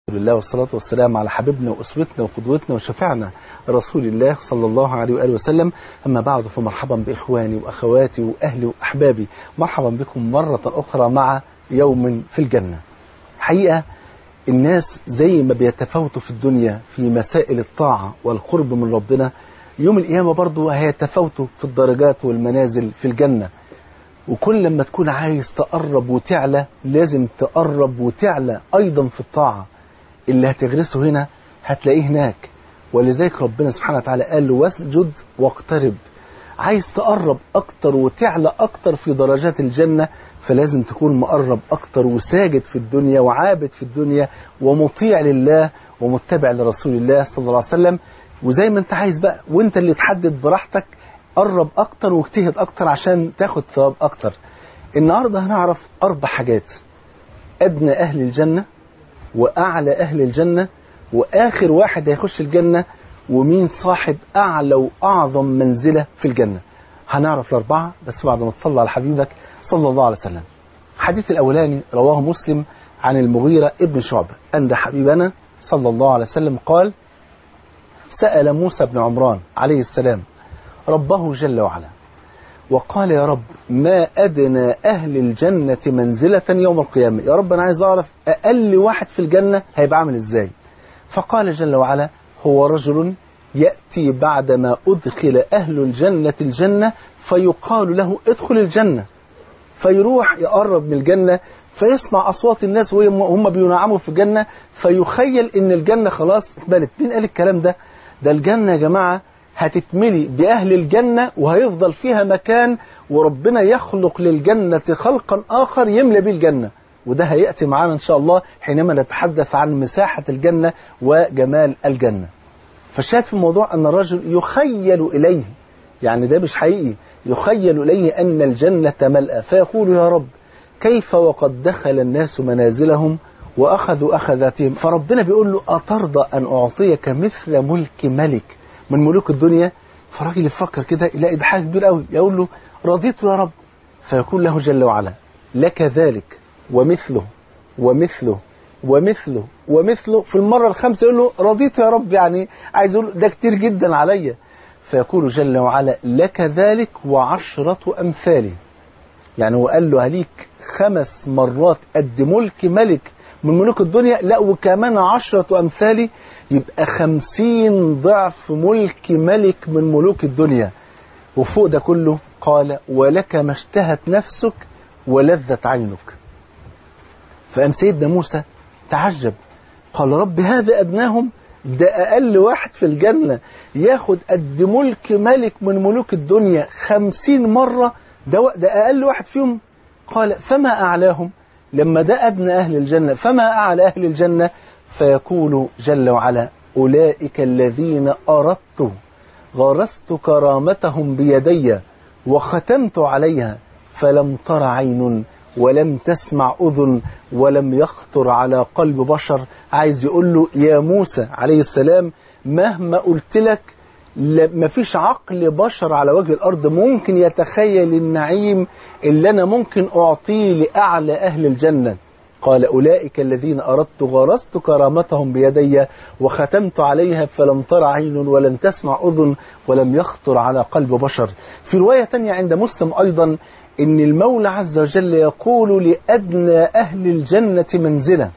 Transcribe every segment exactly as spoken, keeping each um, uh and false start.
لله والصلاة والسلام على حبيبنا وأسوتنا وقدوتنا وشفيعنا رسول الله صلى الله عليه وآله وسلم. أما بعد، فمرحبا بإخواني وأخواتي وأهلي وأحبابي، مرحبا بكم مرة أخرى مع يوم في الجنة. حقيقة الناس زي ما بيتفاوتوا في الدنيا في مسائل الطاعة والقرب من ربنا، يوم القيامة برضو هيتفاوتوا في الدرجات والمنازل في الجنة. وكل لما تكون عايز تقرب وتعلى لازم تقرب وتعلى أيضا في الطاعة. اللي هتغرسه هنا هتلاقيه هناك، ولذلك ربنا سبحانه وتعالى قال له واسجد واقترب. عايز تقرب أكتر وتعلى أكتر في درجات الجنة، فلازم تكون مقرب أكتر وساجد في الدنيا وعابد في الدنيا ومطيع لله ومتبع لرسول الله صلى الله عليه وسلم. وزي ما انت عايز بقى، وانت اللي تحدد براحتك، قرب أكتر واجتهد أكتر عشان تاخد ثواب أكتر. النهاردة هنعرف أربع حاجات: أدنى أهل الجنة، وأعلى أهل الجنة، وآخر واحد هيخش الجنة، ومين صاحب أعلى وأعظم منزلة في الجنة. هنعرف الأربعة بس بعد ما تصلى على حبيبك صلى الله عليه وسلم. الحديث الأولاني رواه مسلم عن المغيرة ابن شعبة أن حبيبنا صلى الله عليه وسلم قال: سأل موسى بن عمران عليه السلام ربه جل وعلا وقال: يا رب، ما أدنى أهل الجنة منزلة يوم القيامة؟ يا رب أنا عايز أعرف أقل واحد في الجنة هيبقى عامل إزاي. فقال جل وعلا: هو رجل يأتي بعدما أدخل أهل الجنة الجنة فيقال له ادخل الجنة، فيروح يقرب من الجنة فيسمع أصوات الناس وهم بينعموا في الجنة، فيخيل إن الجنة خلاص اتملت. مين قال الكلام ده؟ ده الجنة يا جماعة هتتملي بأهل الجنة وهيفضل فيها مكان، وربنا يخلق للجنة خلقا آخر يملى به الجنة. وده هيأتي معانا إن شاء الله حينما نتحدث عن مساحة الجنة وجمال الجنة. فالشاهد في الموضوع أن الرجل يخيل إليه، يعني ده مش حقيقي، يخيل إليه أن الجنة ملأى، فيقول: يا رب، كيف وقد دخل الناس منازلهم وأخذوا أخذاتهم؟ فربنا بيقول له: أترضى أن أعطيك مثل ملك ملك من ملوك الدنيا؟ فالراجل يفكر كده يلاقي ده حاجة كبيرة قوي، يقول له: رضيت يا رب. فيقول له جل وعلا: لك ذلك ومثله ومثله ومثله ومثله. في المرة الخامسة يقول له: رضيت يا رب، يعني عايز يقول ده كتير جدا عليا. فيقول جل وعلا: لك ذلك وعشرة أمثاله. يعني هو قال له: هليك خمس مرات قد ملك ملك من ملوك الدنيا، لا وكمان عشرة أمثالي، يبقى خمسين ضعف ملك ملك من ملوك الدنيا. وفوق ده كله قال: ولك ما اشتهت نفسك ولذت عينك. فقام سيدنا موسى تعجب، قال: رب، هذا أدناهم؟ ده أقل واحد في الجنة ياخد قد ملك ملك من ملوك الدنيا خمسين مرة، ده, ده أقل واحد فيهم. قال: فما أعلاهم؟ لما ده أدنى أهل الجنة، فما أعلى أهل الجنة؟ فيقول جل وعلا: أولئك الذين أردت غرست كرامتهم بيدي وختمت عليها فلم تر عين ولم تسمع أذن ولم يخطر على قلب بشر. عايز يقول له: يا موسى عليه السلام، مهما قلت لك ما فيش عقل بشر على وجه الأرض ممكن يتخيل النعيم اللي أنا ممكن أعطيه لأعلى أهل الجنة. قال: أولئك الذين أردت غرست كرامتهم بيدي وختمت عليها فلم تر عين ولم تسمع أذن ولم يخطر على قلب بشر. في رواية تانية عند مسلم أيضا إن المولى عز وجل يقول لأدنى أهل الجنة منزلة: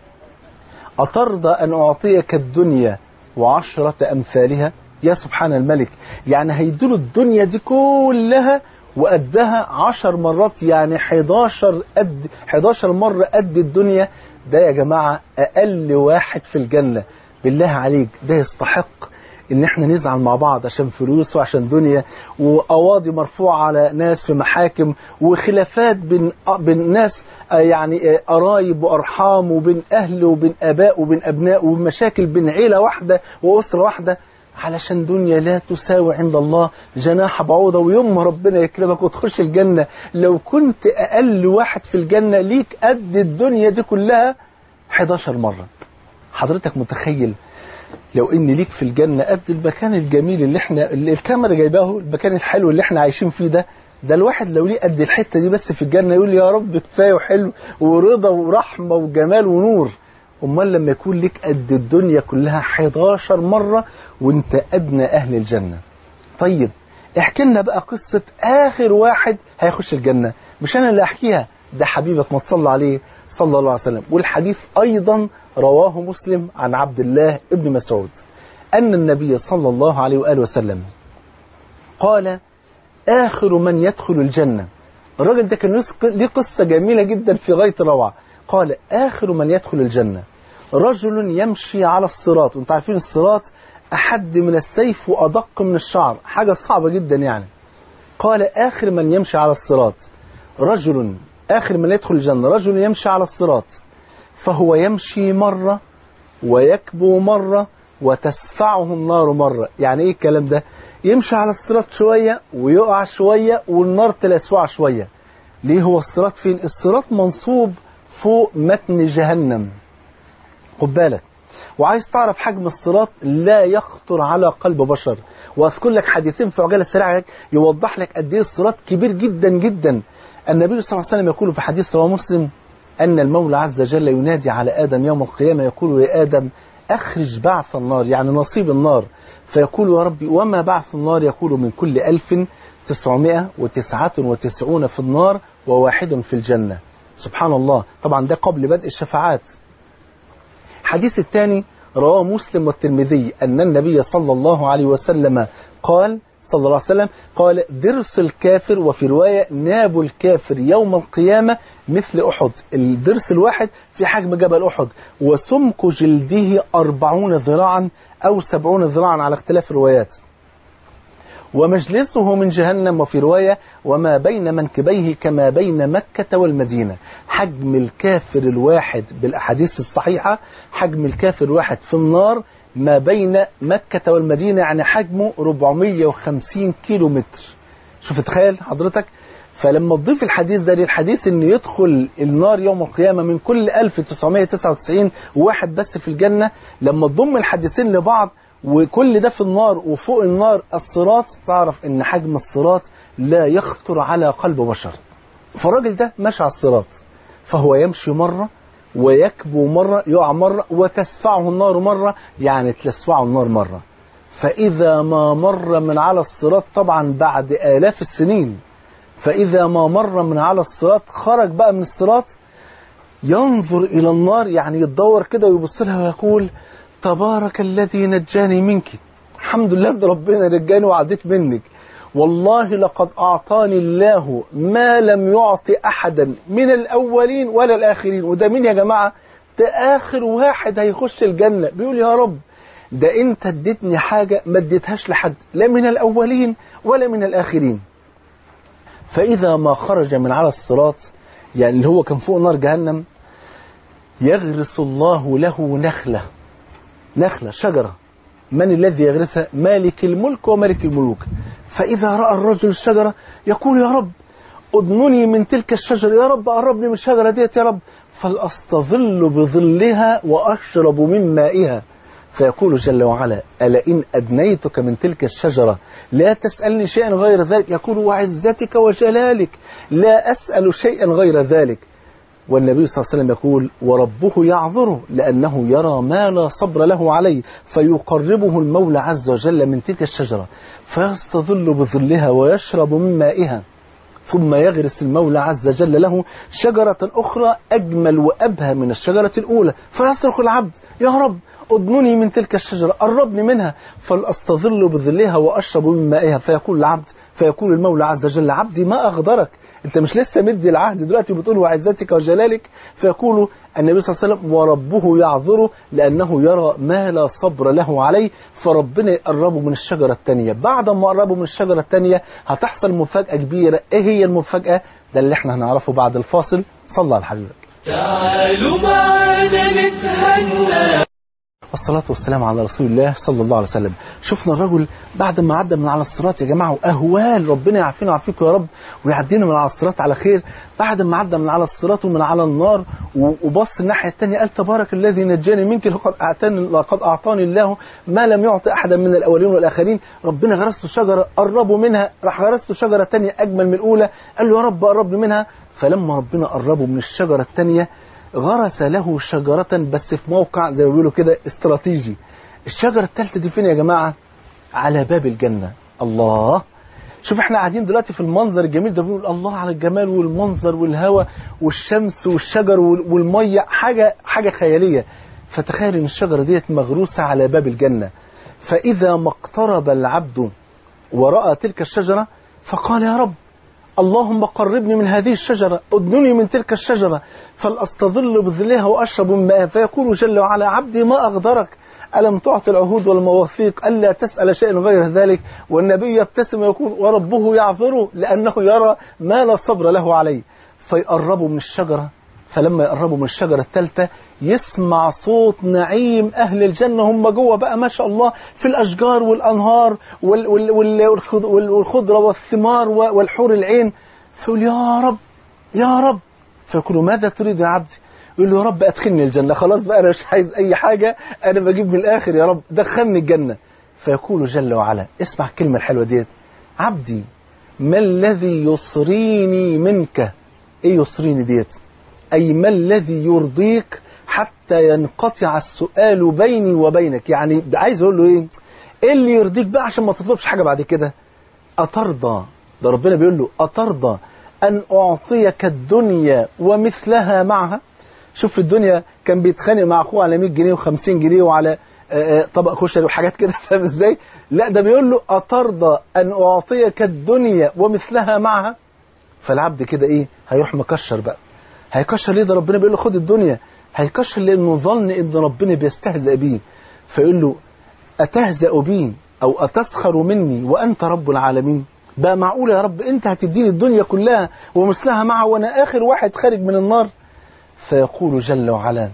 أترضى أن أعطيك الدنيا وعشرة أمثالها؟ يا سبحان الملك، يعني هيدلوا الدنيا دي كلها وقدها عشر مرات، يعني حداشر قد حداشر مرة قد الدنيا. ده يا جماعة أقل واحد في الجنة. بالله عليك، ده يستحق إن احنا نزعل مع بعض عشان فلوس وعشان دنيا، وقواضي مرفوعة على ناس في محاكم، وخلافات بين بين ناس، يعني قرايب وأرحام، وبين أهل وبين آباء وبين أبناء، ومشاكل بين عيلة واحدة وأسرة واحدة، علشان دنيا لا تساوي عند الله جناح بعوضة. ويوم ما ربنا يكرمك وتخش الجنة، لو كنت أقل واحد في الجنة ليك قد الدنيا دي كلها حداشر مرة. حضرتك متخيل لو ان ليك في الجنة قد المكان الجميل اللي احنا اللي الكاميرا جايباه، المكان الحلو اللي احنا عايشين فيه ده، ده الواحد لو ليه قد الحتة دي بس في الجنة يقول: يا رب كفاية وحلو ورضا ورحمة وجمال ونور. أمال لما يكون لك قد الدنيا كلها حداشر مرة وانت أدنى أهل الجنة. طيب احكي لنا بقى قصة آخر واحد هيخش الجنة، مش أنا اللي أحكيها، ده حبيبك ما تصلى عليه صلى الله عليه وسلم. والحديث أيضا رواه مسلم عن عبد الله ابن مسعود أن النبي صلى الله عليه وآله وسلم قال آخر من يدخل الجنة. الراجل ده كان ليه قصة جميلة جدا في غاية الروعة. قال آخر من يدخل الجنة رجل يمشي على الصراط. وانتم عارفين الصراط أحد من السيف وأدق من الشعر، حاجة صعبة جدا يعني. قال آخر من يمشي على الصراط رجل آخر من يدخل الجنة رجل يمشي على الصراط فهو يمشي مرة ويكبو مرة وتسفعه النار مرة. يعني ايه الكلام ده؟ يمشي على الصراط شوية ويقع شوية والنار تلسوع شوية. ليه؟ هو الصراط فين؟ الصراط منصوب فوق متن جهنم، خد بالك. وعايز تعرف حجم الصراط لا يخطر على قلب بشر. واذكر لك حديثين في عجالة سريعة يوضح لك قد ايه الصراط كبير جدا جدا. النبي صلى الله عليه وسلم يقول في حديث رواه مسلم أن المولى عز وجل ينادي على آدم يوم القيامة يقول يا آدم أخرج بعث النار، يعني نصيب النار. فيقول يا ربي وما بعث النار؟ يقول من كل ألف تسعمائة وتسعة وتسعون في النار وواحد في الجنة. سبحان الله. طبعا ده قبل بدء الشفاعات. حديث الثاني رواه مسلم والترمذي أن النبي صلى الله عليه وسلم قال صلى الله عليه وسلم قال ضرس الكافر، وفي رواية ناب الكافر يوم القيامة مثل أحد. الضرس الواحد في حجم جبل أحد، وسمك جلده أربعون ذراعا أو سبعون ذراعا على اختلاف الروايات، ومجلسه من جهنم، وفي رواية وما بين منكبيه كما بين مكة والمدينة. حجم الكافر الواحد بالأحاديث الصحيحة، حجم الكافر الواحد في النار ما بين مكة والمدينة، يعني حجمه أربعمائة وخمسين كيلو متر. شوف تخيل حضرتك. فلما تضيف الحديث ده للحديث ان يدخل النار يوم القيامة من كل ألف وتسعمائة وتسعة وتسعين وواحد بس في الجنة، لما تضم الحديثين لبعض وكل ده في النار وفوق النار الصراط، تعرف ان حجم الصراط لا يخطر على قلب بشر. فالراجل ده ماشي على الصراط فهو يمشي مرة ويكبو مرة، يقع مرة، وتسفعه النار مرة، يعني تلسفعه النار مرة. فإذا ما مر من على الصراط، طبعا بعد آلاف السنين، فإذا ما مر من على الصراط خرج بقى من الصراط ينظر إلى النار، يعني يتدور كده ويبص لها ويقول تبارك الذي نجاني منك، الحمد لله ده ربنا نجاني وعديت منك، والله لقد أعطاني الله ما لم يعطي أحدا من الأولين ولا الآخرين. وده مين يا جماعة؟ ده آخر واحد هيخش الجنة. بيقول يا رب ده أنت اديتني حاجة ما اديتهاش لحد، لا من الأولين ولا من الآخرين. فإذا ما خرج من على الصراط، يعني اللي هو كان فوق نار جهنم، يغرس الله له نخلة، نخلة شجرة. من الذي يغرسها؟ مالك الملك وملك الملوك. فإذا رأى الرجل الشجرة يقول يا رب أدنني من تلك الشجرة، يا رب قربني من الشجرة ديت يا رب، فلأستظل بظلها وأشرب من مائها. فيقول جل وعلا ألا إن أدنيتك من تلك الشجرة لا تسألني شيئا غير ذلك. يقول وعزتك وجلالك لا أسأل شيئا غير ذلك. والنبي صلى الله عليه وسلم يقول وربه يعذره لأنه يرى ما لا صبر له عليه، فيقربه المولى عز وجل من تلك الشجرة فيستظل بظلها ويشرب من مائها، ثم يغرس المولى عز وجل له شجرة أخرى أجمل وأبهى من الشجرة الأولى، فيصرخ العبد يا رب أدنني من تلك الشجرة، قربني منها فلأستظل بظلها وأشرب من مائها. فيقول العبد فيقول المولى عز وجل عبدي ما أغدرك، أنت مش لسه مدي العهد دلوقتي بتقول وعزتك وجلالك؟ فيقول النبي صلى الله عليه وسلم وربه يعذره لأنه يرى ما لا صبر له عليه، فربنا يقربه من الشجرة الثانية. بعد ما قربه من الشجرة الثانية هتحصل مفاجأة كبيرة. إيه هي المفاجأة؟ ده اللي احنا هنعرفه بعد الفاصل. صلى على حبيبك. تعالوا معنا نتهنى. والصلاة والسلام على رسول الله صلى الله عليه وسلم. شفنا الرجل بعد ما عدى من على الصراط يا جماعة، وأهوال ربنا يعافينا ويعافيكم يا رب ويعدينا من على الصراط على خير. بعد ما عدى من على الصراط ومن على النار وبص الناحية الثانية قال تبارك الذي نجاني منك، لقد أعطاني لقد أعطاني الله ما لم يعطي أحدا من الأولين والآخرين. ربنا غرس له شجرة قربوا منها، راح غرس له شجرة ثانية أجمل من الأولى، قال له يا رب قربني منها. فلما ربنا قربه من الشجرة الثانية غرس له شجرة بس في موقع زي ما بيقولوا كده استراتيجي. الشجرة الثالثة دي فين يا جماعة؟ على باب الجنة. الله، شوف احنا قاعدين دلوقتي في المنظر الجميل ده بنقول الله على الجمال والمنظر والهواء والشمس والشجر والمية، حاجة حاجة خيالية. فتخيل ان الشجرة ديت مغروسة على باب الجنة. فإذا ما اقترب العبد ورأى تلك الشجرة فقال يا رب اللهم قربني من هذه الشجرة، أدنني من تلك الشجرة فلأستظل بظلها وأشرب من ماءها. فيقول جل وعلا عبدي ما أغدرك، ألم تعطي العهود والمواثيق ألا تسأل شيئا غير ذلك؟ والنبي يبتسم ويقول وربه يعذره لأنه يرى ما لا صبر له عليه. فيقربوا من الشجرة، فلما يقربوا من الشجرة الثالثة يسمع صوت نعيم أهل الجنة، هم جوه بقى ما شاء الله في الأشجار والأنهار والخضرة والثمار والحور العين. فيقول يا رب يا رب، فيقول ماذا تريد يا عبدي؟ يقول له يا رب أدخلني الجنة، خلاص بقى أنا مش عايز أي حاجة، أنا بجيب من الآخر يا رب دخلني الجنة. فيقول جل وعلا، اسمع الكلمة الحلوة ديت، عبدي ما الذي يصريني منك؟ إيه يصريني ديت؟ أي ما الذي يرضيك حتى ينقطع السؤال بيني وبينك. يعني عايز أقول له إيه؟ إيه اللي يرضيك بقى عشان ما تطلبش حاجة بعد كده؟ أترضى، ده ربنا بيقول له أترضى أن أعطيك الدنيا ومثلها معها؟ شوف في الدنيا كان بيتخانق مع أخوه على مية جنيه وخمسين جنيه وعلى طبق كشري وحاجات كده، فاهم إزاي؟ لا ده بيقول له أترضى أن أعطيك الدنيا ومثلها معها؟ فالعبد كده إيه؟ هيروح مكشر بقى. هيكشر ليه؟ ده ربنا بيقول له خد الدنيا. هيكشر لأنه ظن إن ربنا بيستهزأ بيه. فيقول له أتهزأ بي أو أتسخر مني وأنت رب العالمين؟ بقى معقول يا رب أنت هتديني الدنيا كلها ومثلها معها وأنا آخر واحد خارج من النار؟ فيقول جل وعلا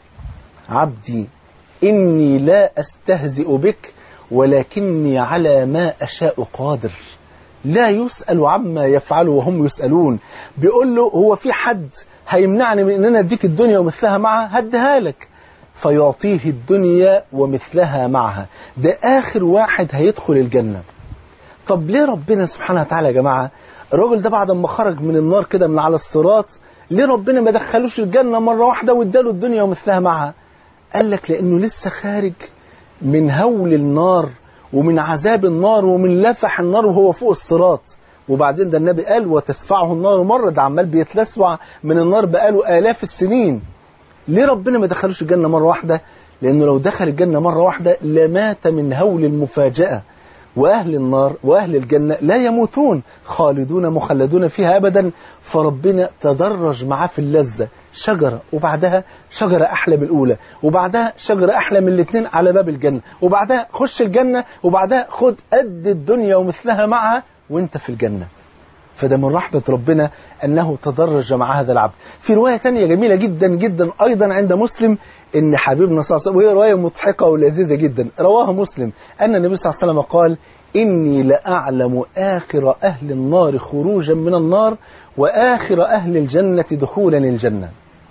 عبدي إني لا أستهزئ بك ولكني على ما أشاء قادر، لا يسأل عما يفعل وهم يسألون. بيقول له هو في حد هيمنعني من ان انا اديك الدنيا ومثلها معها؟ هديها لك. فيعطيه الدنيا ومثلها معها، ده آخر واحد هيدخل الجنة. طب ليه ربنا سبحانه وتعالى يا جماعة الراجل ده بعد ما خرج من النار كده من على الصراط، ليه ربنا ما دخلوش الجنة مرة واحدة واداله الدنيا ومثلها معها؟ قال لك لأنه لسه خارج من هول النار ومن عذاب النار ومن لفح النار وهو فوق الصراط. وبعدين ده النبي قال وتسفعه النار مرة، ده عمال بيتلسع من النار بقاله آلاف السنين. ليه ربنا ما دخلوش الجنة مرة واحدة؟ لأنه لو دخل الجنة مرة واحدة لمات من هول المفاجأة. وأهل النار وأهل الجنة لا يموتون، خالدون مخلدون فيها أبدا. فربنا تدرج معاه في اللذة، شجرة وبعدها شجرة أحلى من الأولى وبعدها شجرة أحلى من الاثنين على باب الجنة، وبعدها خش الجنة وبعدها خد قد الدنيا ومثلها معها وانت في الجنة. فده من رحمة ربنا أنه تدرج مع هذا العبد. في رواية تانية جميلة جدا جدا أيضا عند مسلم، إن حبيبنا صلى الله عليه وسلم، وهي رواية مضحكة ولذيذة جدا، رواها مسلم، أن النبي صلى الله عليه وسلم قال إني لأعلم آخر أهل النار خروجا من النار وآخر أهل الجنة دخولا الجنة.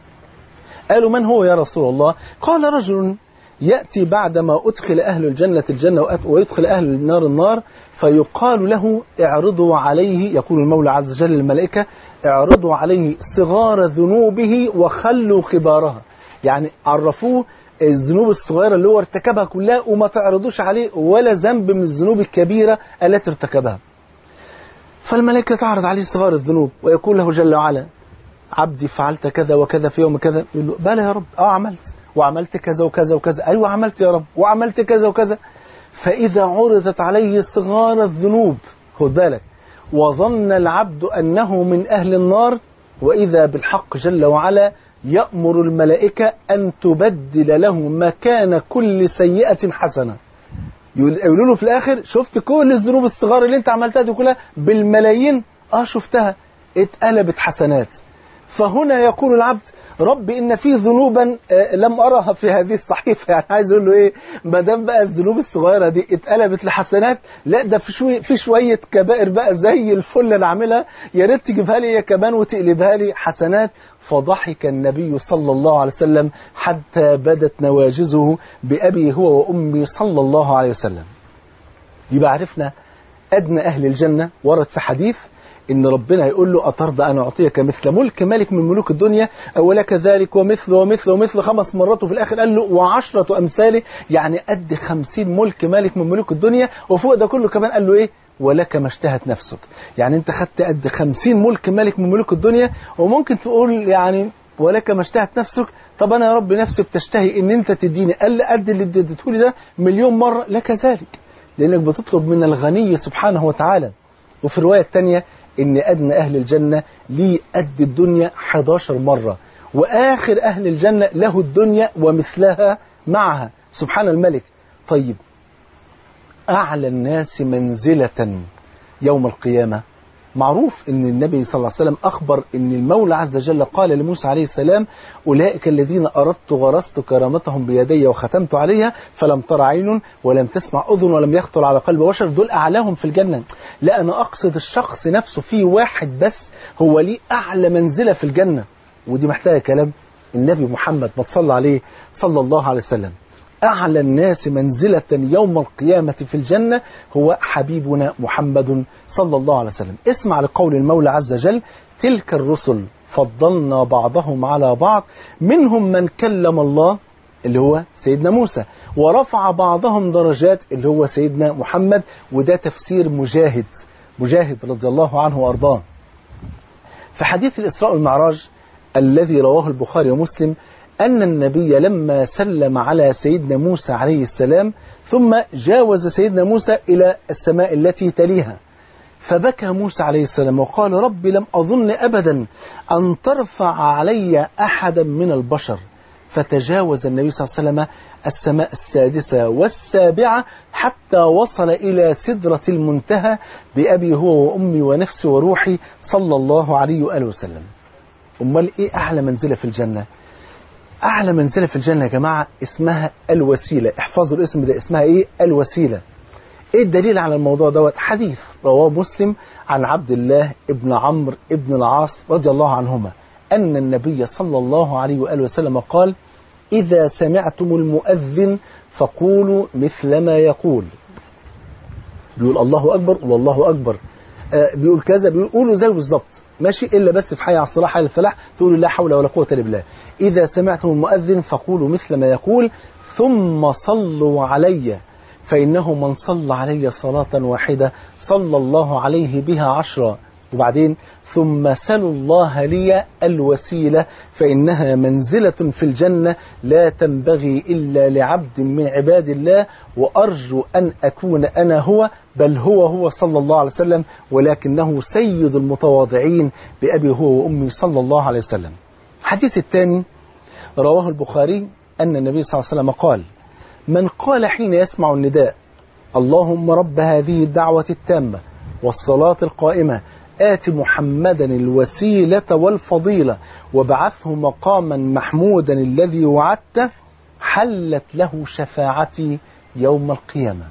قالوا من هو يا رسول الله؟ قال رجل يأتي بعدما أدخل أهل الجنة الجنة ويدخل أهل النار النار، فيقال له اعرضوا عليه، يقول المولى عز وجل للملائكة اعرضوا عليه صغار ذنوبه وخلوا كبارها. يعني عرفوه الذنوب الصغيرة اللي هو ارتكبها كلها وما تعرضوش عليه ولا ذنب من الذنوب الكبيرة التي ارتكبها. فالملائكة تعرض عليه صغار الذنوب ويقول له جل وعلا عبدي فعلت كذا وكذا في يوم كذا. يقول له بلى يا رب، اه عملت وعملت كذا وكذا وكذا، ايوه عملت يا رب وعملت كذا وكذا. فإذا عرضت عليه صغار الذنوب، خد بالك، وظن العبد أنه من أهل النار، وإذا بالحق جل وعلا يأمر الملائكة أن تبدل له مكان كل سيئة حسنة. يقولوا له في الآخر شفت كل الذنوب الصغار اللي انت عملتها دي كلها بالملايين؟ اه شفتها، اتقلبت حسنات. فهنا يقول العبد رب إن في ذنوبا لم أرها في هذه الصحيفة. يعني عايز يقول له إيه؟ ما دام بقى الذنوب الصغيرة دي اتقلبت لحسنات، لا ده في شوية في شوية كبائر بقى زي الفل اللي عاملها، يا ريت تجيبها لي يا كمان وتقلبها لي حسنات. فضحك النبي صلى الله عليه وسلم حتى بدت نواجزه بأبي هو وأمي صلى الله عليه وسلم. يبقى عرفنا أدنى أهل الجنة. ورد في حديث إن ربنا يقول له أترضى أن أعطيك مثل ملك ملك من ملوك الدنيا ولك ذلك ومثل ومثل ومثل خمس مرات، وفي الآخر قال له وعشرة أمثاله، يعني قد خمسين ملك ملك من ملوك الدنيا، وفوق ده كله كمان قال له إيه ولك ما اشتهت نفسك. يعني أنت خدت قد خمسين ملك ملك من ملوك الدنيا، وممكن تقول يعني ولك ما اشتهت نفسك، طب أنا يا رب نفسي بتشتهي إن أنت تديني قال قد اللي اديته لي ده مليون مرة، لك ذلك، لأنك بتطلب من الغني سبحانه وتعالى. وفي الرواية الثانية إن أدنى أهل الجنة ليه قد الدنيا حداشر مرة، وآخر أهل الجنة له الدنيا ومثلها معها، سبحان الملك. طيب أعلى الناس منزلة يوم القيامة، معروف أن النبي صلى الله عليه وسلم أخبر أن المولى عز وجل قال لموسى عليه السلام أولئك الذين أردت غرست كرامتهم بيدي وختمت عليها فلم تر عين ولم تسمع أذن ولم يخطر على قلب بشر، دول أعلاهم في الجنة. لا، أنا أقصد الشخص نفسه، فيه واحد بس هو ليه أعلى منزلة في الجنة، ودي محتاجة كلام النبي محمد ما تصلى عليه صلى الله عليه وسلم. أعلى الناس منزلة يوم القيامة في الجنة هو حبيبنا محمد صلى الله عليه وسلم. اسمع لقول المولى عز وجل تلك الرسل فضلنا بعضهم على بعض منهم من كلم الله اللي هو سيدنا موسى ورفع بعضهم درجات اللي هو سيدنا محمد. وده تفسير مجاهد مجاهد رضي الله عنه وأرضاه. في حديث الإسراء والمعراج الذي رواه البخاري ومسلم أن النبي لما سلم على سيدنا موسى عليه السلام ثم جاوز سيدنا موسى إلى السماء التي تليها، فبكى موسى عليه السلام وقال رب لم أظن أبدا أن ترفع علي أحدا من البشر، فتجاوز النبي صلى الله عليه وسلم السماء السادسة والسابعة حتى وصل إلى سدرة المنتهى بأبي هو وأمي ونفسي وروحي صلى الله عليه وآله وسلم. أمال إيه أعلى منزلة في الجنة؟ أعلى منزلة في الجنة يا جماعة اسمها الوسيلة. احفظوا الاسم ده، اسمها إيه؟ الوسيلة. إيه الدليل على الموضوع دوت؟ حديث رواه مسلم عن عبد الله ابن عمرو ابن العاص رضي الله عنهما أن النبي صلى الله عليه وآله وسلم قال إذا سمعتم المؤذن فقولوا مثل ما يقول. بيقول الله أكبر والله أكبر، آه بيقول كذا بيقولوا زي بالظبط ماشي، إلا بس في حي على الصلاح حي الفلاح تقولوا لا حول ولا قوة إلا بالله. إذا سمعتم المؤذن فقولوا مثل ما يقول ثم صلوا علي فإنه من صلى علي صلاة واحدة صلى الله عليه بها عشرة. وبعدين ثم سلوا الله لي الوسيلة فإنها منزلة في الجنة لا تنبغي إلا لعبد من عباد الله، وأرجو أن أكون أنا هو، بل هو هو صلى الله عليه وسلم، ولكنه سيد المتواضعين بأبي هو وأمي صلى الله عليه وسلم. الحديث الثاني رواه البخاري أن النبي صلى الله عليه وسلم قال من قال حين يسمع النداء اللهم رب هذه الدعوة التامة والصلاة القائمة آت محمدا الوسيلة والفضيلة وبعثه مقاما محمودا الذي وعدته حلت له شفاعتي يوم القيامة.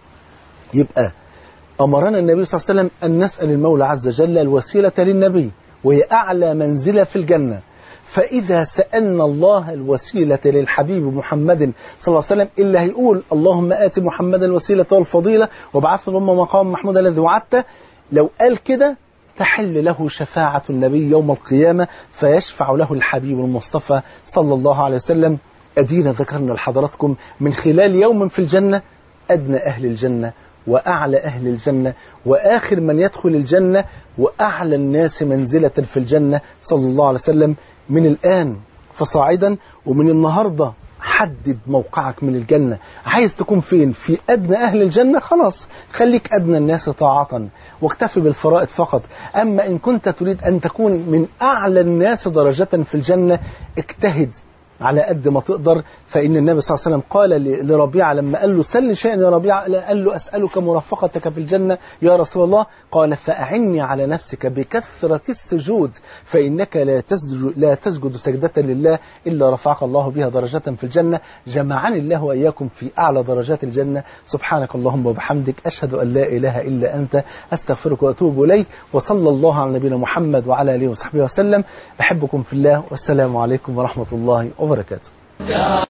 يبقى أمرنا النبي صلى الله عليه وسلم أن نسأل المولى عز وجل الوسيلة للنبي وهي أعلى منزلة في الجنة. فإذا سألنا الله الوسيلة للحبيب محمد صلى الله عليه وسلم إلا هيقول اللهم آت محمدا الوسيلة والفضيلة وبعثه لهم مقام محمود الذي وعدته، لو قال كده تحل له شفاعة النبي يوم القيامة فيشفع له الحبيب المصطفى صلى الله عليه وسلم. أدينا ذكرنا لحضراتكم من خلال يوم في الجنة أدنى أهل الجنة وأعلى أهل الجنة وآخر من يدخل الجنة وأعلى الناس منزلة في الجنة صلى الله عليه وسلم. من الآن فصاعدا ومن النهاردة حدد موقعك من الجنة، عايز تكون فين؟ في أدنى أهل الجنة؟ خلاص خليك أدنى الناس طاعة واكتفي بالفرائض فقط. أما إن كنت تريد أن تكون من أعلى الناس درجة في الجنة اجتهد على قد ما تقدر. فإن النبي صلى الله عليه وسلم قال لربيعة لما قال له سل شيئا يا ربيعة، قال له أسألك مرافقتك في الجنة يا رسول الله، قال فأعني على نفسك بكثرة السجود فإنك لا تسجد, لا تسجد سجدة لله إلا رفعك الله بها درجة في الجنة. جمعني الله وإياكم في أعلى درجات الجنة. سبحانك اللهم وبحمدك أشهد أن لا إله إلا أنت أستغفرك وأتوب إليك. وصلى الله على نبينا محمد وعلى آله وصحبه وسلم. بحبكم في الله والسلام عليكم ورحمة الله وبركاته.